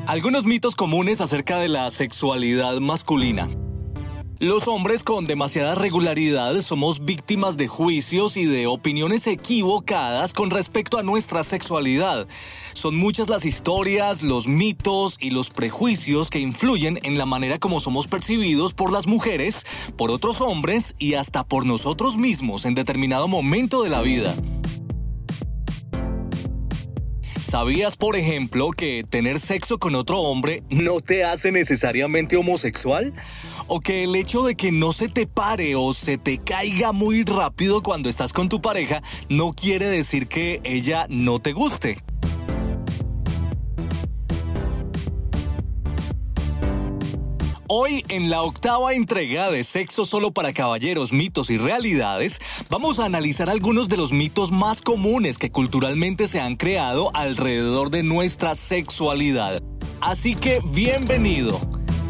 Algunos mitos comunes acerca de la sexualidad masculina. Los hombres con demasiada regularidad somos víctimas de juicios y de opiniones equivocadas con respecto a nuestra sexualidad. Son muchas las historias, los mitos y los prejuicios que influyen en la manera como somos percibidos por las mujeres, por otros hombres y hasta por nosotros mismos en determinado momento de la vida. ¿Sabías, por ejemplo, que tener sexo con otro hombre no te hace necesariamente homosexual? ¿O que el hecho de que no se te pare o se te caiga muy rápido cuando estás con tu pareja no quiere decir que ella no te guste? Hoy, en la 8ª entrega de Sexo Solo para Caballeros, Mitos y Realidades, vamos a analizar algunos de los mitos más comunes que culturalmente se han creado alrededor de nuestra sexualidad. Así que, bienvenido.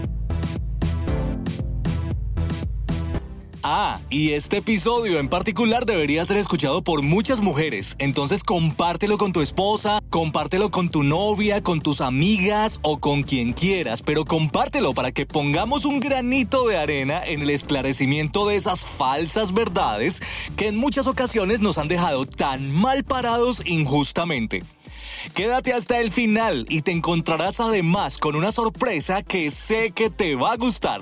Y este episodio en particular debería ser escuchado por muchas mujeres, entonces compártelo con tu esposa, compártelo con tu novia, con tus amigas o con quien quieras, pero compártelo para que pongamos un granito de arena en el esclarecimiento de esas falsas verdades que en muchas ocasiones nos han dejado tan mal parados injustamente. Quédate hasta el final y te encontrarás además con una sorpresa que sé que te va a gustar.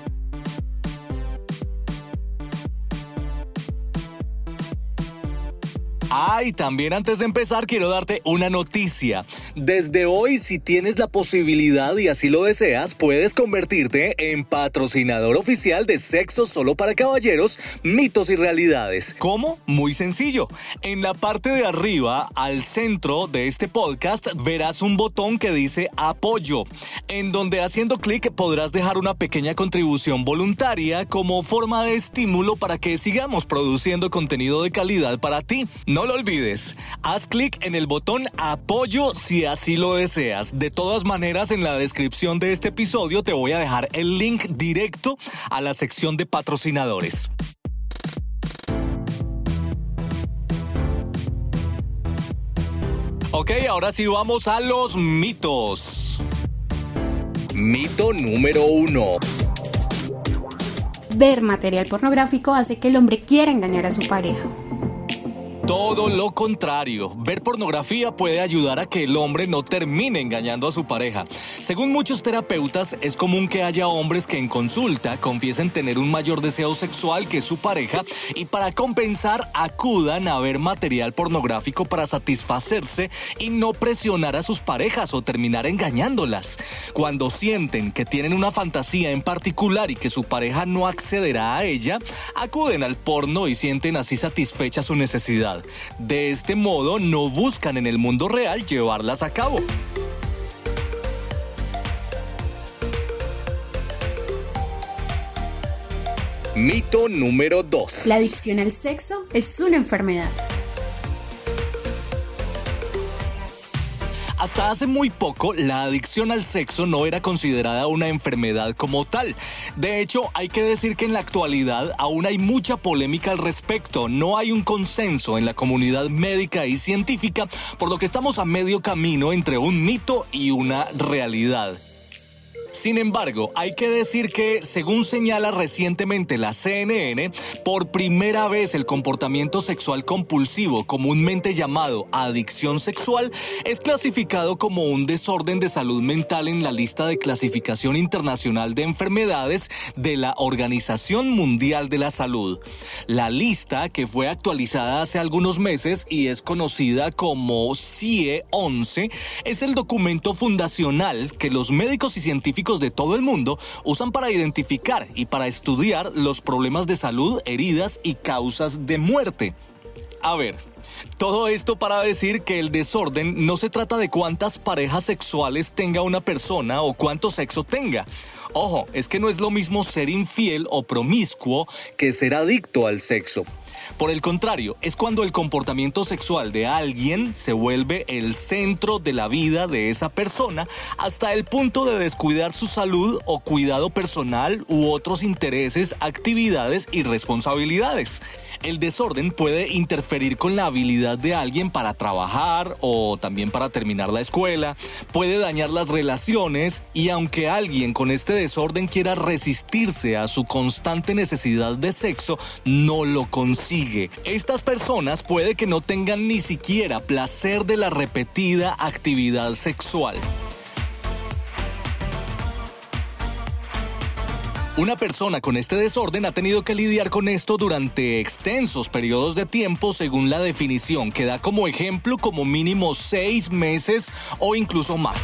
Y también antes de empezar quiero darte una noticia. Desde hoy, si tienes la posibilidad y así lo deseas, puedes convertirte en patrocinador oficial de Sexo Solo para Caballeros, Mitos y Realidades. ¿Cómo? Muy sencillo. En la parte de arriba, al centro de este podcast, verás un botón que dice Apoyo, en donde haciendo clic podrás dejar una pequeña contribución voluntaria como forma de estímulo para que sigamos produciendo contenido de calidad para ti. No lo olvides, haz clic en el botón Apoyo si así lo deseas. De todas maneras, en la descripción de este episodio te voy a dejar el link directo a la sección de patrocinadores. Ok, ahora sí vamos a los mitos. Mito número 1. Ver material pornográfico hace que el hombre quiera engañar a su pareja. Todo lo contrario, ver pornografía puede ayudar a que el hombre no termine engañando a su pareja. Según muchos terapeutas, es común que haya hombres que en consulta confiesen tener un mayor deseo sexual que su pareja y para compensar acudan a ver material pornográfico para satisfacerse y no presionar a sus parejas o terminar engañándolas. Cuando sienten que tienen una fantasía en particular y que su pareja no accederá a ella, acuden al porno y sienten así satisfecha su necesidad. De este modo, no buscan en el mundo real llevarlas a cabo. Mito número 2. La adicción al sexo es una enfermedad. Hasta hace muy poco, la adicción al sexo no era considerada una enfermedad como tal. De hecho, hay que decir que en la actualidad aún hay mucha polémica al respecto. No hay un consenso en la comunidad médica y científica, por lo que estamos a medio camino entre un mito y una realidad. Sin embargo, hay que decir que, según señala recientemente la CNN, por primera vez el comportamiento sexual compulsivo, comúnmente llamado adicción sexual, es clasificado como un desorden de salud mental en la lista de clasificación internacional de enfermedades de la Organización Mundial de la Salud. La lista, que fue actualizada hace algunos meses y es conocida como CIE-11, es el documento fundacional que los médicos y científicos de todo el mundo usan para identificar y para estudiar los problemas de salud, heridas y causas de muerte. A ver, todo esto para decir que el desorden no se trata de cuántas parejas sexuales tenga una persona o cuánto sexo tenga. Ojo, es que no es lo mismo ser infiel o promiscuo que ser adicto al sexo. Por el contrario, es cuando el comportamiento sexual de alguien se vuelve el centro de la vida de esa persona hasta el punto de descuidar su salud o cuidado personal u otros intereses, actividades y responsabilidades. El desorden puede interferir con la habilidad de alguien para trabajar o también para terminar la escuela, puede dañar las relaciones y aunque alguien con este desorden quiera resistirse a su constante necesidad de sexo, no lo consigue. Estas personas puede que no tengan ni siquiera placer de la repetida actividad sexual. Una persona con este desorden ha tenido que lidiar con esto durante extensos periodos de tiempo según la definición que da como ejemplo como mínimo 6 meses o incluso más.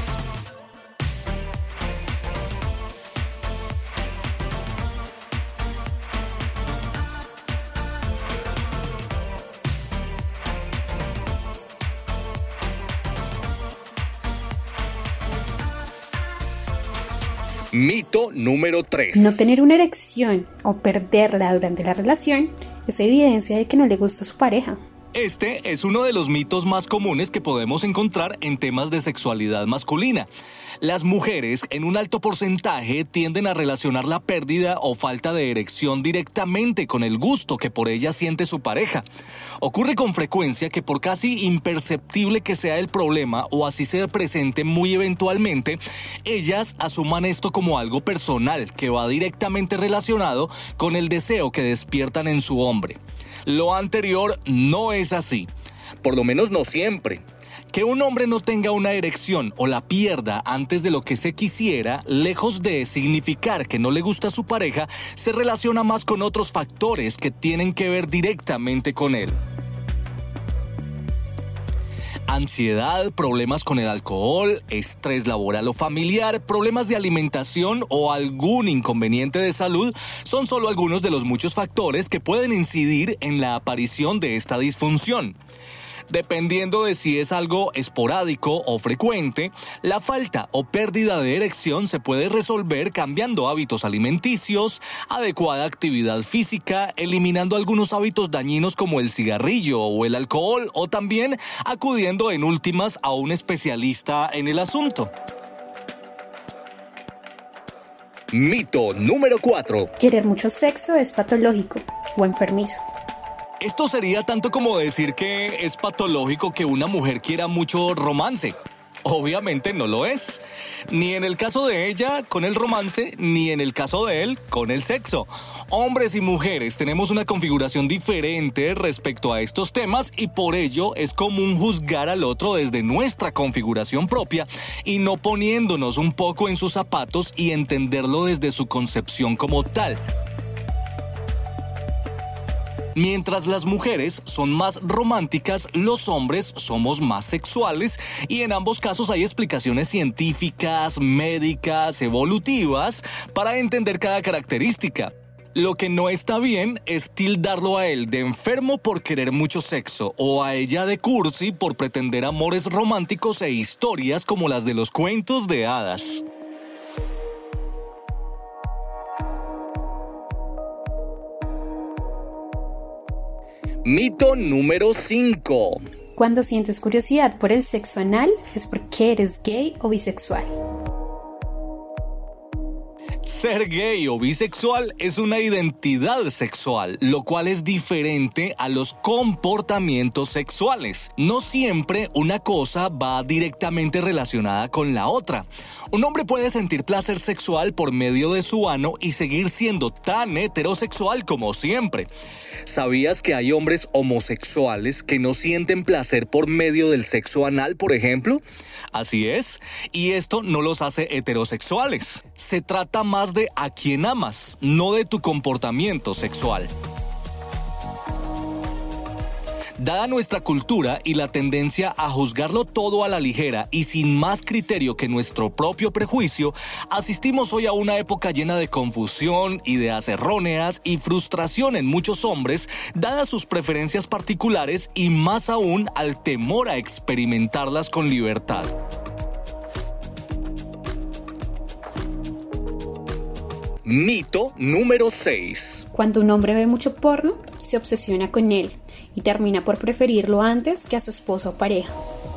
Mito número 3. No tener una erección o perderla durante la relación es evidencia de que no le gusta a su pareja. Este es uno de los mitos más comunes que podemos encontrar en temas de sexualidad masculina. Las mujeres, en un alto porcentaje, tienden a relacionar la pérdida o falta de erección directamente con el gusto que por ella siente su pareja. Ocurre con frecuencia que por casi imperceptible que sea el problema o así se presente muy eventualmente, ellas asuman esto como algo personal que va directamente relacionado con el deseo que despiertan en su hombre. Lo anterior no es así, por lo menos no siempre. Que un hombre no tenga una erección o la pierda antes de lo que se quisiera, lejos de significar que no le gusta a su pareja, se relaciona más con otros factores que tienen que ver directamente con él. Ansiedad, problemas con el alcohol, estrés laboral o familiar, problemas de alimentación o algún inconveniente de salud son solo algunos de los muchos factores que pueden incidir en la aparición de esta disfunción. Dependiendo de si es algo esporádico o frecuente, la falta o pérdida de erección se puede resolver cambiando hábitos alimenticios, adecuada actividad física, eliminando algunos hábitos dañinos como el cigarrillo o el alcohol o también acudiendo en últimas a un especialista en el asunto. Mito número 4. Querer mucho sexo es patológico o enfermizo. Esto sería tanto como decir que es patológico que una mujer quiera mucho romance. Obviamente no lo es. Ni en el caso de ella con el romance, ni en el caso de él con el sexo. Hombres y mujeres tenemos una configuración diferente respecto a estos temas y por ello es común juzgar al otro desde nuestra configuración propia y no poniéndonos un poco en sus zapatos y entenderlo desde su concepción como tal. Mientras las mujeres son más románticas, los hombres somos más sexuales y en ambos casos hay explicaciones científicas, médicas, evolutivas para entender cada característica. Lo que no está bien es tildarlo a él de enfermo por querer mucho sexo o a ella de cursi por pretender amores románticos e historias como las de los cuentos de hadas. Mito número 5. Cuando sientes curiosidad por el sexo anal es porque eres gay o bisexual. Ser gay o bisexual es una identidad sexual, lo cual es diferente a los comportamientos sexuales. No siempre una cosa va directamente relacionada con la otra. Un hombre puede sentir placer sexual por medio de su ano y seguir siendo tan heterosexual como siempre. ¿Sabías que hay hombres homosexuales que no sienten placer por medio del sexo anal, por ejemplo? Así es, y esto no los hace heterosexuales. Se trata más de a quién amas, no de tu comportamiento sexual. Dada nuestra cultura y la tendencia a juzgarlo todo a la ligera y sin más criterio que nuestro propio prejuicio, asistimos hoy a una época llena de confusión, ideas erróneas y frustración en muchos hombres, dadas sus preferencias particulares y más aún al temor a experimentarlas con libertad. Mito número 6. Cuando un hombre ve mucho porno, se obsesiona con él y termina por preferirlo antes que a su esposa o pareja.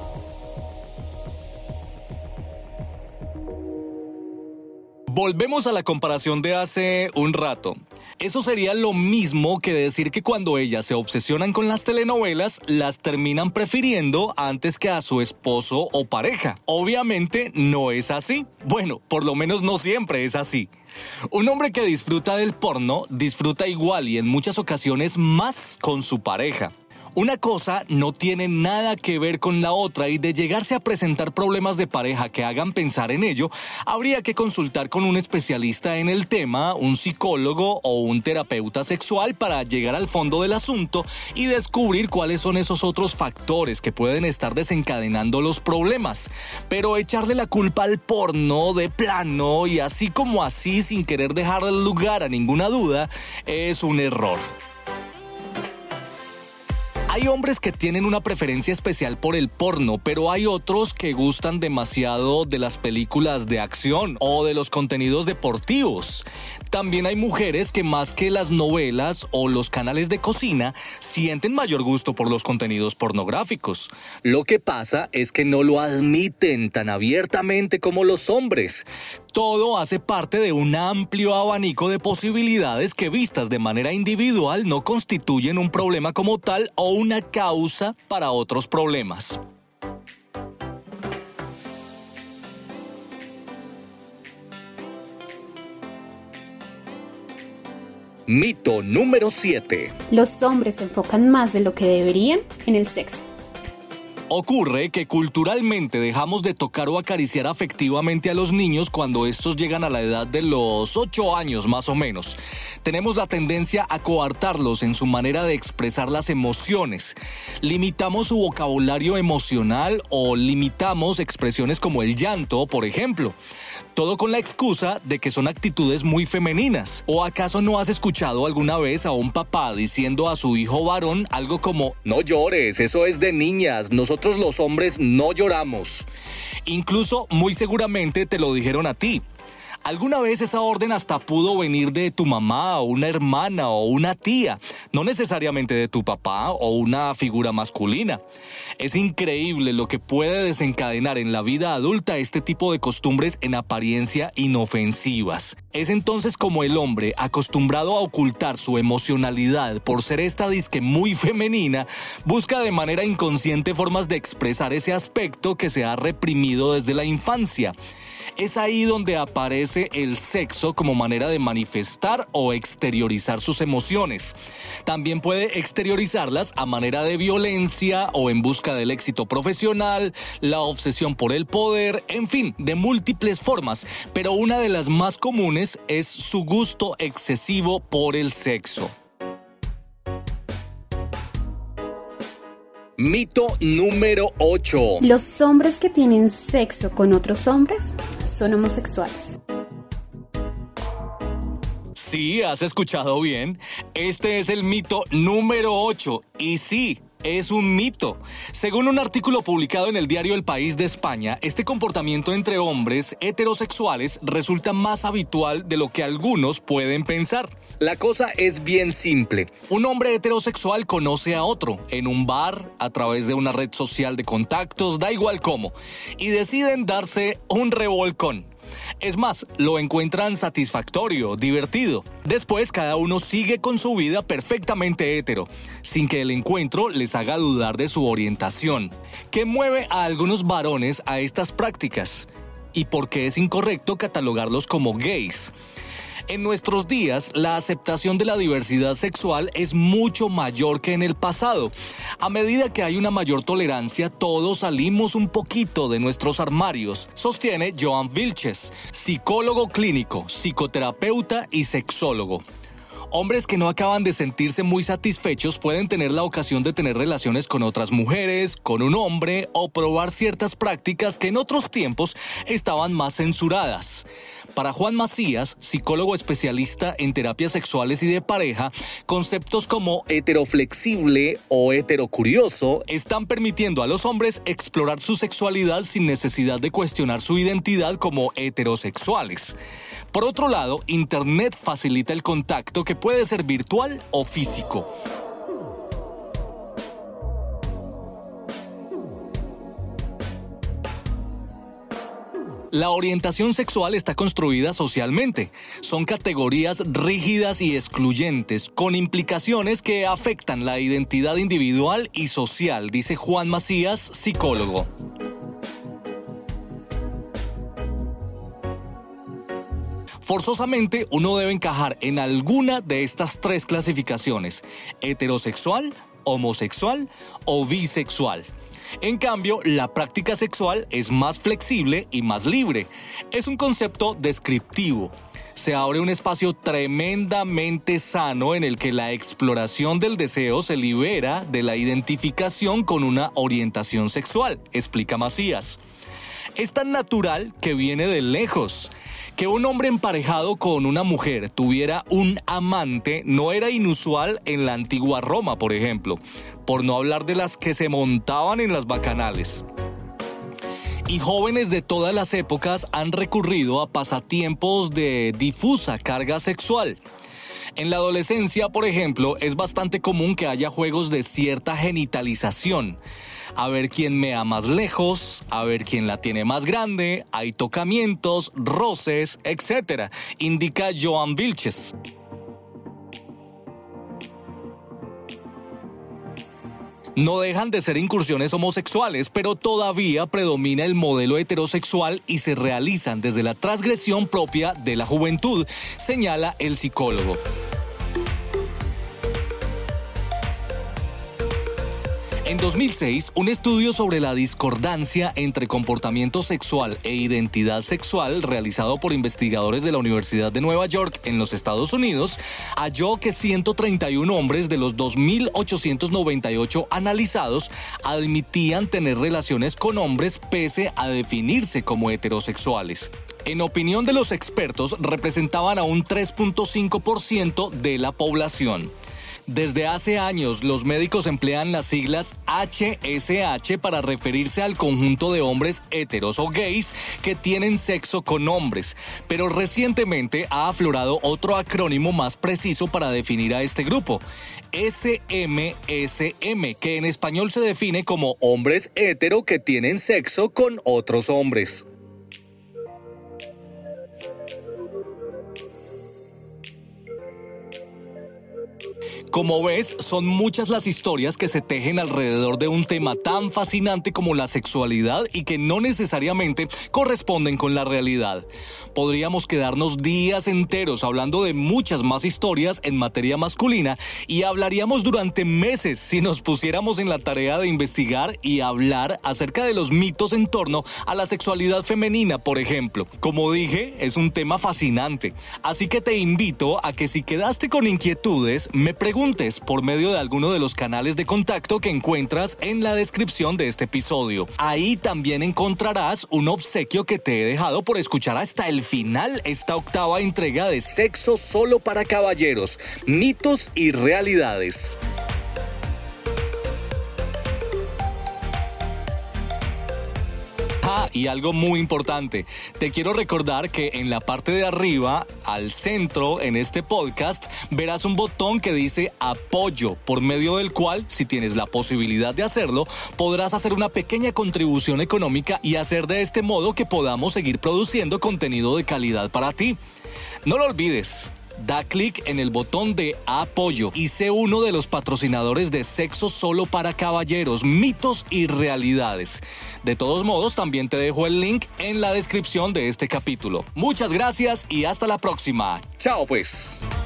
Volvemos a la comparación de hace un rato. Eso sería lo mismo que decir que cuando ellas se obsesionan con las telenovelas, las terminan prefiriendo antes que a su esposo o pareja. Obviamente no es así. Bueno, por lo menos no siempre es así. Un hombre que disfruta del porno disfruta igual y en muchas ocasiones más con su pareja. Una cosa no tiene nada que ver con la otra y de llegarse a presentar problemas de pareja que hagan pensar en ello, habría que consultar con un especialista en el tema, un psicólogo o un terapeuta sexual para llegar al fondo del asunto y descubrir cuáles son esos otros factores que pueden estar desencadenando los problemas. Pero echarle la culpa al porno de plano y así como así sin querer dejar lugar a ninguna duda es un error. Hay hombres que tienen una preferencia especial por el porno, pero hay otros que gustan demasiado de las películas de acción o de los contenidos deportivos. También hay mujeres que más que las novelas o los canales de cocina, sienten mayor gusto por los contenidos pornográficos. Lo que pasa es que no lo admiten tan abiertamente como los hombres. Todo hace parte de un amplio abanico de posibilidades que vistas de manera individual no constituyen un problema como tal o una causa para otros problemas. Mito número 7. Los hombres se enfocan más de lo que deberían en el sexo. Ocurre que culturalmente dejamos de tocar o acariciar afectivamente a los niños cuando estos llegan a la edad de los 8 años más o menos. Tenemos la tendencia a coartarlos en su manera de expresar las emociones. Limitamos su vocabulario emocional o limitamos expresiones como el llanto, por ejemplo. Todo con la excusa de que son actitudes muy femeninas. ¿O acaso no has escuchado alguna vez a un papá diciendo a su hijo varón algo como: no llores, eso es de niñas, nosotros los hombres no lloramos? Incluso muy seguramente te lo dijeron a ti. Alguna vez esa orden hasta pudo venir de tu mamá o una hermana o una tía, no necesariamente de tu papá o una figura masculina. Es increíble lo que puede desencadenar en la vida adulta este tipo de costumbres en apariencia inofensivas. Es entonces como el hombre, acostumbrado a ocultar su emocionalidad por ser esta disque muy femenina, busca de manera inconsciente formas de expresar ese aspecto que se ha reprimido desde la infancia. Es ahí donde aparece el sexo como manera de manifestar o exteriorizar sus emociones. También puede exteriorizarlas a manera de violencia o en busca del éxito profesional, la obsesión por el poder, en fin, de múltiples formas, pero una de las más comunes es su gusto excesivo por el sexo. Mito número 8. Los hombres que tienen sexo con otros hombres son homosexuales. Sí, has escuchado bien. Este es el mito número 8. Y sí, es un mito. Según un artículo publicado en el diario El País de España, este comportamiento entre hombres heterosexuales resulta más habitual de lo que algunos pueden pensar. La cosa es bien simple. Un hombre heterosexual conoce a otro en un bar, a través de una red social de contactos, da igual cómo, y deciden darse un revolcón. Es más, lo encuentran satisfactorio, divertido. Después cada uno sigue con su vida perfectamente hetero, sin que el encuentro les haga dudar de su orientación. ¿Qué mueve a algunos varones a estas prácticas? ¿Y por qué es incorrecto catalogarlos como gays? En nuestros días, la aceptación de la diversidad sexual es mucho mayor que en el pasado. A medida que hay una mayor tolerancia, todos salimos un poquito de nuestros armarios, sostiene Joan Vilches, psicólogo clínico, psicoterapeuta y sexólogo. Hombres que no acaban de sentirse muy satisfechos pueden tener la ocasión de tener relaciones con otras mujeres, con un hombre o probar ciertas prácticas que en otros tiempos estaban más censuradas. Para Juan Macías, psicólogo especialista en terapias sexuales y de pareja, conceptos como heteroflexible o heterocurioso están permitiendo a los hombres explorar su sexualidad sin necesidad de cuestionar su identidad como heterosexuales. Por otro lado, Internet facilita el contacto que puede ser virtual o físico. La orientación sexual está construida socialmente. Son categorías rígidas y excluyentes, con implicaciones que afectan la identidad individual y social, dice Juan Macías, psicólogo. Forzosamente, uno debe encajar en alguna de estas tres clasificaciones: heterosexual, homosexual o bisexual. En cambio, la práctica sexual es más flexible y más libre. Es un concepto descriptivo. Se abre un espacio tremendamente sano en el que la exploración del deseo se libera de la identificación con una orientación sexual, explica Macías. Es tan natural que viene de lejos. Que un hombre emparejado con una mujer tuviera un amante no era inusual en la antigua Roma, por ejemplo, por no hablar de las que se montaban en las bacanales. Y jóvenes de todas las épocas han recurrido a pasatiempos de difusa carga sexual. En la adolescencia, por ejemplo, es bastante común que haya juegos de cierta genitalización. A ver quién mea más lejos, a ver quién la tiene más grande, hay tocamientos, roces, etc., indica Joan Vilches. No dejan de ser incursiones homosexuales, pero todavía predomina el modelo heterosexual y se realizan desde la transgresión propia de la juventud, señala el psicólogo. En 2006, un estudio sobre la discordancia entre comportamiento sexual e identidad sexual realizado por investigadores de la Universidad de Nueva York en los Estados Unidos halló que 131 hombres de los 2.898 analizados admitían tener relaciones con hombres pese a definirse como heterosexuales. En opinión de los expertos, representaban a un 3.5% de la población. Desde hace años, los médicos emplean las siglas HSH para referirse al conjunto de hombres heteros o gays que tienen sexo con hombres, pero recientemente ha aflorado otro acrónimo más preciso para definir a este grupo: SMSM, que en español se define como hombres hetero que tienen sexo con otros hombres. Como ves, son muchas las historias que se tejen alrededor de un tema tan fascinante como la sexualidad y que no necesariamente corresponden con la realidad. Podríamos quedarnos días enteros hablando de muchas más historias en materia masculina y hablaríamos durante meses si nos pusiéramos en la tarea de investigar y hablar acerca de los mitos en torno a la sexualidad femenina, por ejemplo. Como dije, es un tema fascinante, así que te invito a que si quedaste con inquietudes, me preguntes por medio de alguno de los canales de contacto que encuentras en la descripción de este episodio. Ahí también encontrarás un obsequio que te he dejado por escuchar hasta el final esta octava entrega de Sexo Solo para Caballeros, mitos y realidades. Y algo muy importante, te quiero recordar que en la parte de arriba, al centro, en este podcast, verás un botón que dice apoyo, por medio del cual, si tienes la posibilidad de hacerlo, podrás hacer una pequeña contribución económica y hacer de este modo que podamos seguir produciendo contenido de calidad para ti. No lo olvides. Da clic en el botón de apoyo y sé uno de los patrocinadores de Sexo Solo para Caballeros, mitos y realidades. De todos modos, también te dejo el link en la descripción de este capítulo. Muchas gracias y hasta la próxima. Chao pues.